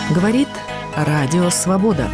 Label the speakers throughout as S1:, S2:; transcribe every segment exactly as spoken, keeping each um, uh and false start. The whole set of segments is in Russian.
S1: Говорит Радио Свобода.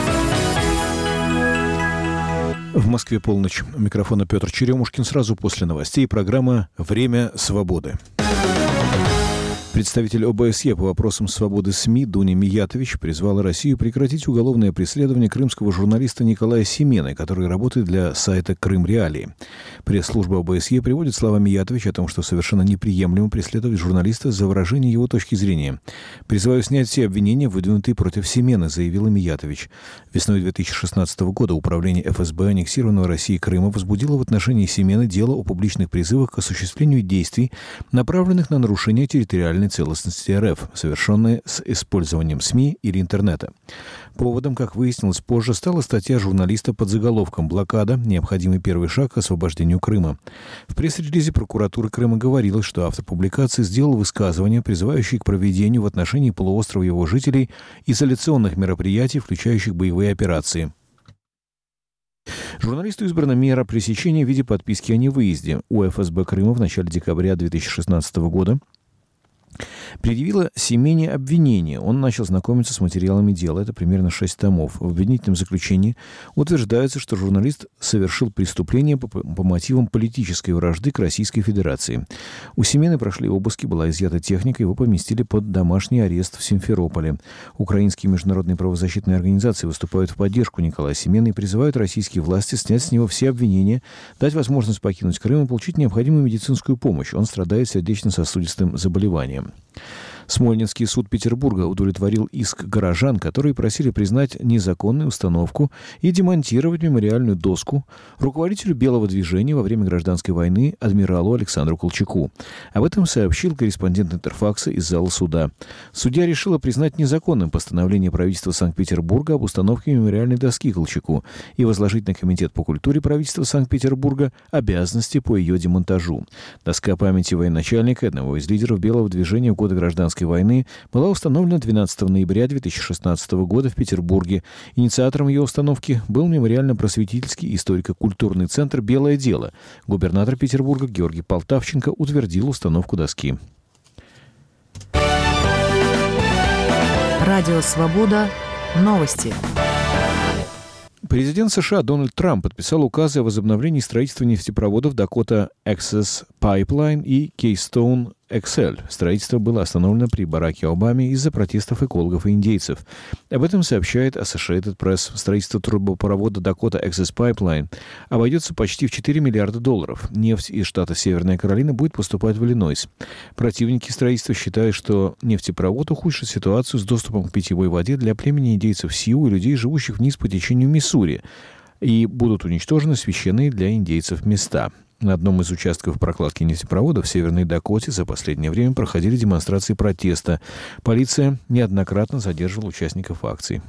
S2: В Москве полночь. У микрофона Петр Черемушкин. Сразу после новостей программа «Время свободы». Представитель о бэ эс е по вопросам свободы СМИ Дуня Миятович призвала Россию прекратить уголовное преследование крымского журналиста Николая Семены, который работает для сайта «Крым Реалии». Пресс-служба о бэ эс е приводит слова Миятовича о том, что совершенно неприемлемо преследовать журналиста за выражение его точки зрения. «Призываю снять все обвинения, выдвинутые против Семены», заявила Миятович. Весной две тысячи шестнадцатого года Управление эф эс бэ аннексированного Россией Крыма возбудило в отношении Семены дело о публичных призывах к осуществлению действий, направленных на нарушение территориальной целостности эр эф, совершенные с использованием СМИ или интернета. Поводом, как выяснилось позже, стала статья журналиста под заголовком «Блокада. Необходимый первый шаг к освобождению Крыма». В пресс-релизе прокуратуры Крыма говорилось, что автор публикации сделал высказывания, призывающие к проведению в отношении полуострова и его жителей изоляционных мероприятий, включающих боевые операции. Журналисту избрана мера пресечения в виде подписки о невыезде. У эф эс бэ Крыма в начале декабря две тысячи шестнадцатого года предъявила Семене обвинение. Он начал знакомиться с материалами дела. Это примерно шесть томов. В обвинительном заключении утверждается, что журналист совершил преступление по, по мотивам политической вражды к Российской Федерации. У Семены прошли обыски, была изъята техника, его поместили под домашний арест в Симферополе. Украинские международные правозащитные организации выступают в поддержку Николая Семены и призывают российские власти снять с него все обвинения, дать возможность покинуть Крым и получить необходимую медицинскую помощь. Он страдает сердечно-сосудистым заболеванием. Смольнинский суд Петербурга удовлетворил иск горожан, которые просили признать незаконной установку и демонтировать мемориальную доску руководителю Белого движения во время гражданской войны адмиралу Александру Колчаку. Об этом сообщил корреспондент Интерфакса из зала суда. Судья решила признать незаконным постановление правительства Санкт-Петербурга об установке мемориальной доски Колчаку и возложить на Комитет по культуре правительства Санкт-Петербурга обязанности по ее демонтажу. Доска памяти военачальника, одного из лидеров Белого движения в годы гражданской войны, была установлена двенадцатого ноября две тысячи шестнадцатого года в Петербурге. Инициатором ее установки был мемориально-просветительский историко-культурный центр «Белое дело». Губернатор Петербурга Георгий Полтавченко утвердил установку доски.
S1: Радио Свобода. Новости.
S2: Президент США Дональд Трамп подписал указы о возобновлении строительства нефтепроводов Dakota Access Pipeline и Keystone икс эл. Строительство было остановлено при Бараке Обаме из-за протестов экологов и индейцев. Об этом сообщает Associated Press. Строительство трубопровода Dakota Access Pipeline обойдется почти в четыре миллиарда долларов. Нефть из штата Северная Каролина будет поступать в Иллинойс. Противники строительства считают, что нефтепровод ухудшит ситуацию с доступом к питьевой воде для племени индейцев Сиу и людей, живущих вниз по течению Миссури, и будут уничтожены священные для индейцев места. На одном из участков прокладки нефтепровода в Северной Дакоте за последнее время проходили демонстрации протеста. Полиция неоднократно задерживала участников акций.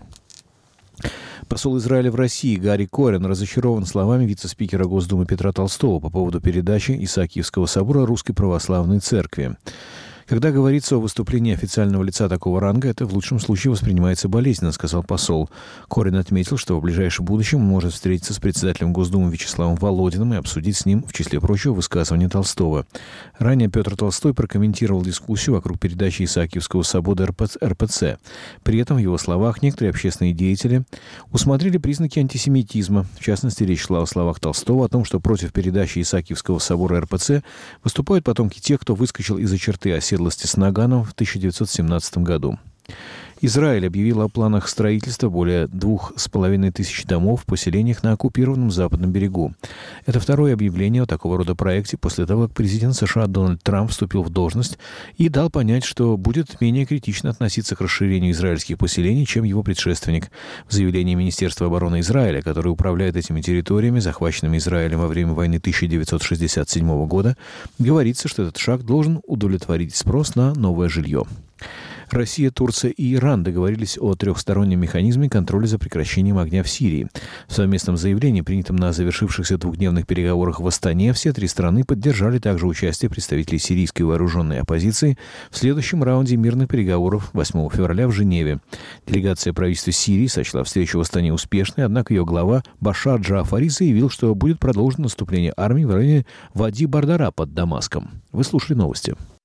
S2: Посол Израиля в России Гарри Корен разочарован словами вице-спикера Госдумы Петра Толстого по поводу передачи Исаакиевского собора Русской Православной Церкви. Когда говорится о выступлении официального лица такого ранга, это в лучшем случае воспринимается болезненно, сказал посол. Корен отметил, что в ближайшем будущем он может встретиться с председателем Госдумы Вячеславом Володиным и обсудить с ним, в числе прочего, высказывания Толстого. Ранее Петр Толстой прокомментировал дискуссию вокруг передачи Исаакиевского собора эр пэ цэ. При этом, в его словах, некоторые общественные деятели усмотрели признаки антисемитизма. В частности, речь шла о словах Толстого о том, что против передачи Исаакиевского собора эр пэ цэ выступают потомки тех, кто выскочил из-за черты оседлости с Наганом в тысяча девятьсот семнадцатом году. Израиль объявил о планах строительства более двух с половиной тысяч домов в поселениях на оккупированном западном берегу. Это второе объявление о такого рода проекте после того, как президент США Дональд Трамп вступил в должность и дал понять, что будет менее критично относиться к расширению израильских поселений, чем его предшественник. В заявлении Министерства обороны Израиля, которое управляет этими территориями, захваченными Израилем во время войны тысяча девятьсот шестьдесят седьмого года, говорится, что этот шаг должен удовлетворить спрос на новое жилье. Россия, Турция и Иран договорились о трехстороннем механизме контроля за прекращением огня в Сирии. В совместном заявлении, принятом на завершившихся двухдневных переговорах в Астане, все три страны поддержали также участие представителей сирийской вооруженной оппозиции в следующем раунде мирных переговоров восьмого февраля в Женеве. Делегация правительства Сирии сочла встречу в Астане успешной, однако ее глава Башар Джаафари заявил, что будет продолжено наступление армии в районе Вади Бардара под Дамаском. Вы слушали новости.